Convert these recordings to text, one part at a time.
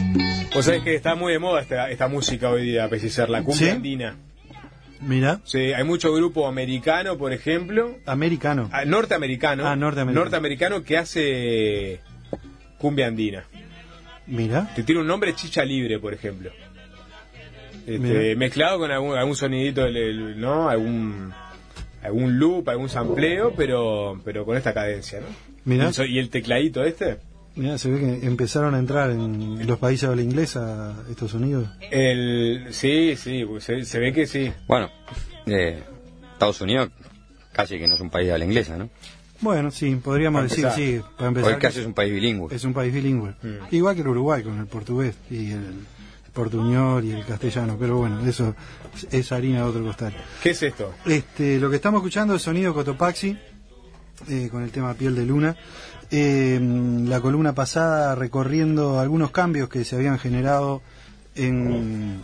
Vos sabés que está muy de moda esta música hoy día, Pellicer, la cumbia andina. Mira. Sí, hay mucho grupo americano, por ejemplo. Americano. Norteamericano. Norteamericano. Norteamericano que hace cumbia andina. Mira. Te tiene un nombre, Chicha Libre, por ejemplo. Mezclado con algún sonidito, ¿no? Algún loop, algún sampleo, pero con esta cadencia, ¿no? Mira. Y el tecladito Mira, se ve que empezaron a entrar en los países de habla inglesa estos sonidos. Sí, se ve que sí. Bueno, Estados Unidos casi que no es un país de habla inglesa, ¿no? Bueno, sí, podríamos decir, sí, para empezar. Hoy casi es un país bilingüe. Es un país bilingüe. Igual que el Uruguay, con el portugués y el portuñol y el castellano, pero bueno, eso es harina de otro costal. ¿Qué es esto? Lo que estamos escuchando es sonido Cotopaxi, con el tema Piel de Luna. La columna pasada recorriendo algunos cambios que se habían generado en...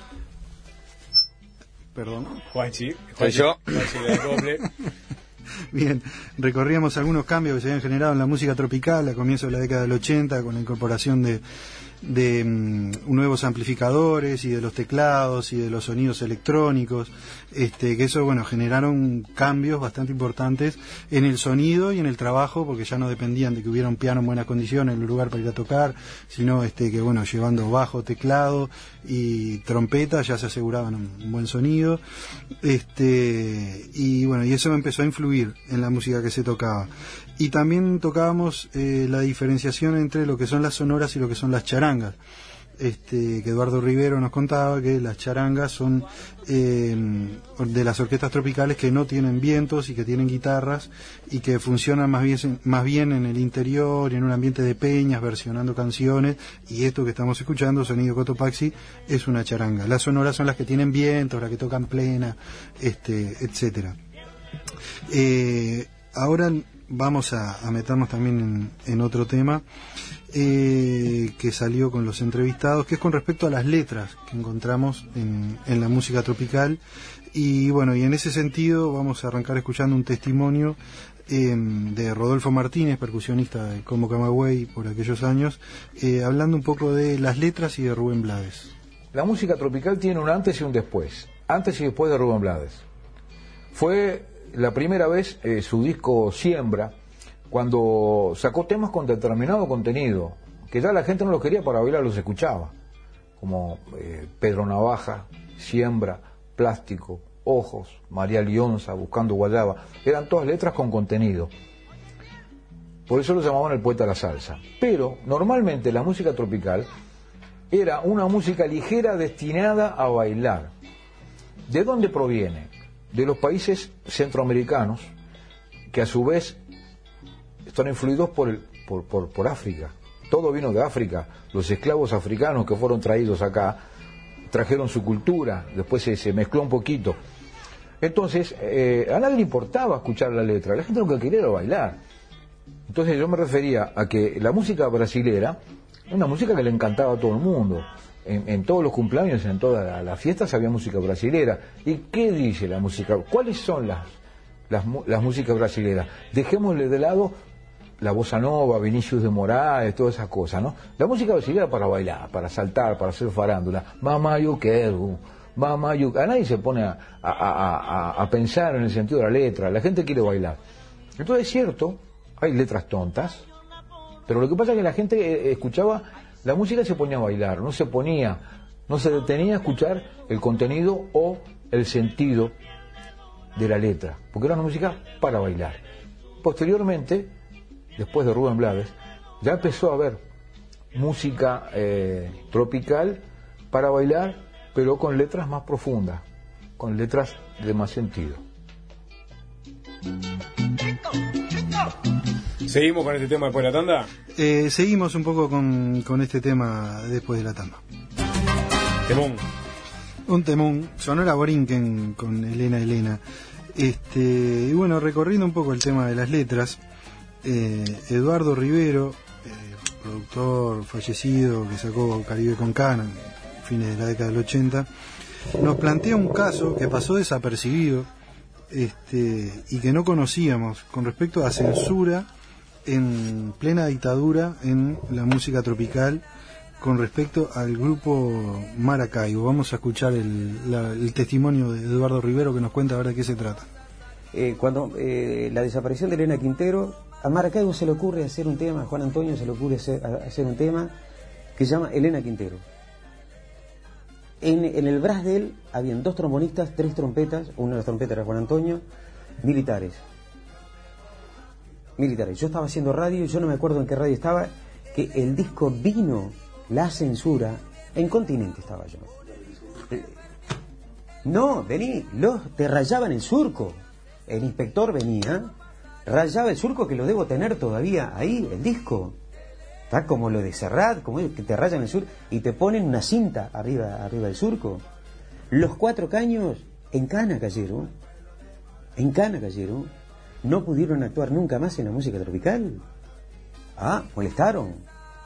Perdón. Juanchi. Soy yo. Juanchi de doble. Bien, recorríamos algunos cambios que se habían generado en la música tropical a comienzos de la década del 80 con la incorporación de nuevos amplificadores y de los teclados y de los sonidos electrónicos, que eso, bueno, generaron cambios bastante importantes en el sonido y en el trabajo, porque ya no dependían de que hubiera un piano en buenas condiciones en el lugar para ir a tocar, sino que, bueno, llevando bajo, teclado y trompeta ya se aseguraban un buen sonido, y bueno, y eso empezó a influir en la música que se tocaba. Y también tocábamos la diferenciación entre lo que son las sonoras y lo que son las charangas. Que Eduardo Rivero nos contaba que las charangas son de las orquestas tropicales que no tienen vientos y que tienen guitarras y que funcionan más bien en el interior y en un ambiente de peñas, versionando canciones, y esto que estamos escuchando, sonido Cotopaxi, es una charanga. Las sonoras son las que tienen vientos, las que tocan plena, etcétera. Ahora vamos a meternos también en otro tema que salió con los entrevistados, que es con respecto a las letras que encontramos en la música tropical. Y bueno, y en ese sentido vamos a arrancar escuchando un testimonio de Rodolfo Martínez, percusionista de Como Camagüey por aquellos años, hablando un poco de las letras y de Rubén Blades. La música tropical tiene un antes y un después, antes y después de Rubén Blades. Fue la primera vez su disco Siembra, cuando sacó temas con determinado contenido, que ya la gente no los quería para bailar, los escuchaba, como Pedro Navaja, Siembra, Plástico, Ojos, María Lionza, Buscando Guayaba, eran todas letras con contenido. Por eso lo llamaban el poeta de la salsa. Pero normalmente la música tropical era una música ligera destinada a bailar. ¿De dónde proviene? De los países centroamericanos, que a su vez están influidos por África. Todo vino de África. Los esclavos africanos que fueron traídos acá trajeron su cultura, después se mezcló un poquito. Entonces, a nadie le importaba escuchar la letra, la gente lo que quería era bailar. Entonces yo me refería a que la música brasilera, una música que le encantaba a todo el mundo. En todos los cumpleaños, en todas las fiestas había música brasilera. ¿Y qué dice la música? ¿Cuáles son las músicas brasileras? Dejémosle de lado la bossa nova, Vinicius de Moraes, todas esas cosas, ¿no? La música brasileña para bailar, para saltar, para hacer farándula. Mamá, yo quiero, mamá, yo... A nadie se pone a pensar en el sentido de la letra, la gente quiere bailar. Entonces es cierto, hay letras tontas, pero lo que pasa es que la gente escuchaba la música y se ponía a bailar, no se detenía a escuchar el contenido o el sentido de la letra, porque era una música para bailar. Posteriormente, después de Rubén Blades, ya empezó a haber música tropical para bailar, pero con letras más profundas, con letras de más sentido. ¿Seguimos con este tema después de la tanda? Seguimos un poco con este tema después de la tanda. Temón. Un temón, Sonora Borinquen con Elena. Y bueno, recorriendo un poco el tema de las letras, Eduardo Rivero, productor fallecido que sacó Caribe con Cana a fines de la década del 80, nos plantea un caso que pasó desapercibido y que no conocíamos con respecto a censura en plena dictadura en la música tropical, con respecto al grupo Maracaibo. Vamos a escuchar el testimonio de Eduardo Rivero, que nos cuenta a ver de qué se trata. Cuando la desaparición de Elena Quintero, a Maracaibo se le ocurre hacer un tema, a Juan Antonio se le ocurre hacer un tema que se llama Elena Quintero. En el brass de él habían 2 trombonistas, 3 trompetas, una de las trompetas era Juan Antonio, militares. Yo estaba haciendo radio, yo no me acuerdo en qué radio estaba, que el disco vino la censura, en Continente estaba yo. No, vení, te rayaban el surco. El inspector venía, rayaba el surco, que lo debo tener todavía ahí, el disco. Está como lo de Serrat, como que te rayan el surco y te ponen una cinta arriba del surco. Los 4 caños en cana cayeron. No pudieron actuar nunca más en la música tropical. Molestaron.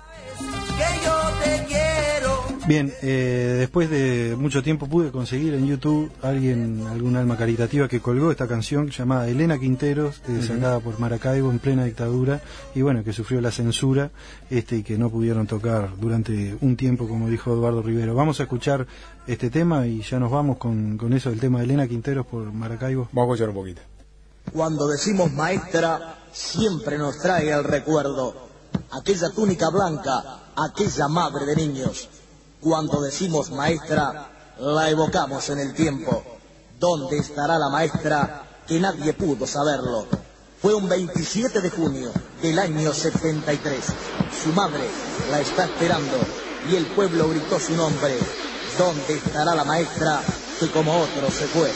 Bien, después de mucho tiempo pude conseguir en YouTube algún alma caritativa que colgó esta canción llamada Elena Quinteros, sacada por Maracaibo en plena dictadura, y bueno, que sufrió la censura y que no pudieron tocar durante un tiempo, como dijo Eduardo Rivero. Vamos a escuchar este tema y ya nos vamos con eso del tema de Elena Quinteros por Maracaibo. Vamos a escuchar un poquito. Cuando decimos maestra, siempre nos trae el recuerdo aquella túnica blanca, aquella madre de niños. Cuando decimos maestra, la evocamos en el tiempo. ¿Dónde estará la maestra? Que nadie pudo saberlo. Fue un 27 de junio del año 73. Su madre la está esperando y el pueblo gritó su nombre. ¿Dónde estará la maestra que como otro se fue?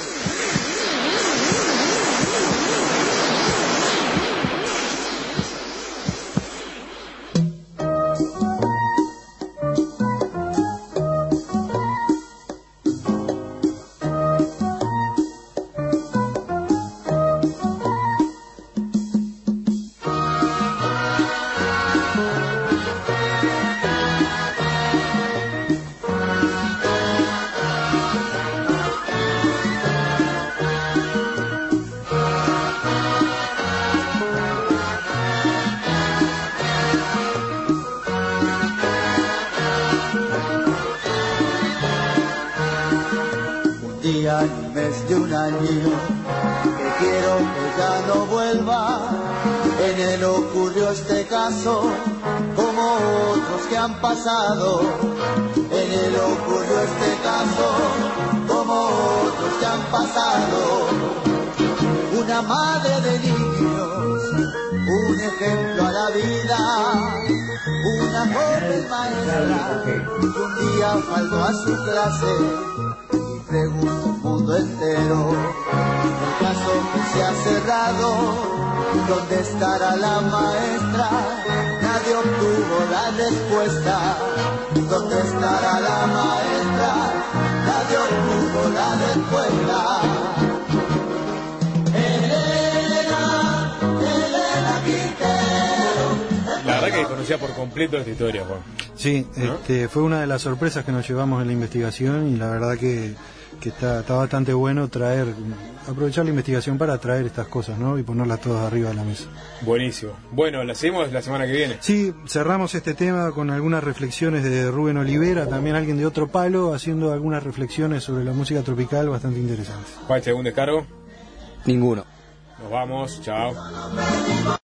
El mes de un año que quiero que ya no vuelva. En él ocurrió este caso como otros que han pasado. En él ocurrió este caso como otros que han pasado. Una madre de niños, un ejemplo a la vida. Una joven maestra que un día faltó a su clase. Pregunto al mundo entero, el caso que se ha cerrado, ¿dónde estará la maestra? Nadie obtuvo la respuesta. ¿Dónde estará la maestra? Nadie obtuvo la respuesta. Elena Quintero. La verdad que desconocía por completo esta historia, Juan. Sí, ¿no? Fue una de las sorpresas que nos llevamos en la investigación y la verdad que está bastante bueno aprovechar la investigación para traer estas cosas, ¿no? Y ponerlas todas arriba de la mesa. Buenísimo. Bueno, la seguimos la semana que viene. Sí, cerramos este tema con algunas reflexiones de Rubén Olivera, también alguien de otro palo, haciendo algunas reflexiones sobre la música tropical bastante interesantes. ¿Cuál es algún descargo? Ninguno. Nos vamos, chao.